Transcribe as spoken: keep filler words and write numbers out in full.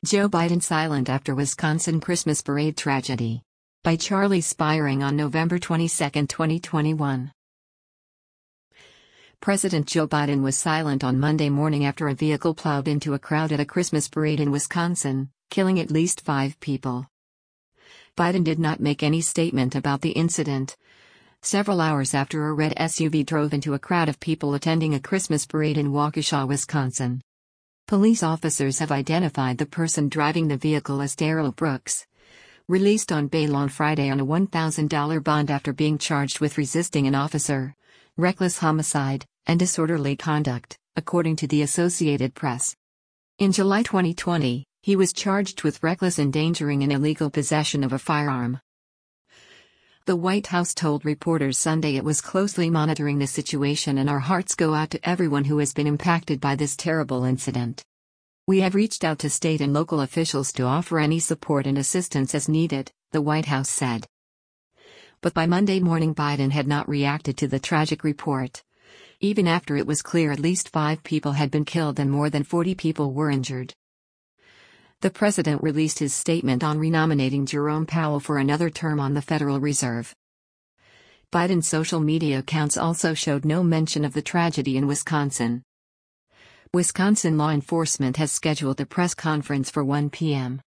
Joe Biden silent after Wisconsin Christmas parade tragedy. By Charlie Spiring on November twenty-second, twenty twenty-one. President Joe Biden was silent on Monday morning after a vehicle plowed into a crowd at a Christmas parade in Wisconsin, killing at least five people. Biden did not make any statement about the incident. Several hours after a red S U V drove into a crowd of people attending a Christmas parade in Waukesha, Wisconsin. Police officers have identified the person driving the vehicle as Darrell Brooks, released on bail on Friday on a one thousand dollars bond after being charged with resisting an officer, reckless homicide, and disorderly conduct, according to the Associated Press. In July twenty twenty, he was charged with reckless endangering and illegal possession of a firearm. The White House told reporters Sunday it was closely monitoring the situation and our hearts go out to everyone who has been impacted by this terrible incident. We have reached out to state and local officials to offer any support and assistance as needed, the White House said. But by Monday morning Biden had not reacted to the tragic report, even after it was clear at least five people had been killed and more than forty people were injured. The president released his statement on renominating Jerome Powell for another term on the Federal Reserve. Biden's social media accounts also showed no mention of the tragedy in Wisconsin. Wisconsin law enforcement has scheduled a press conference for one p m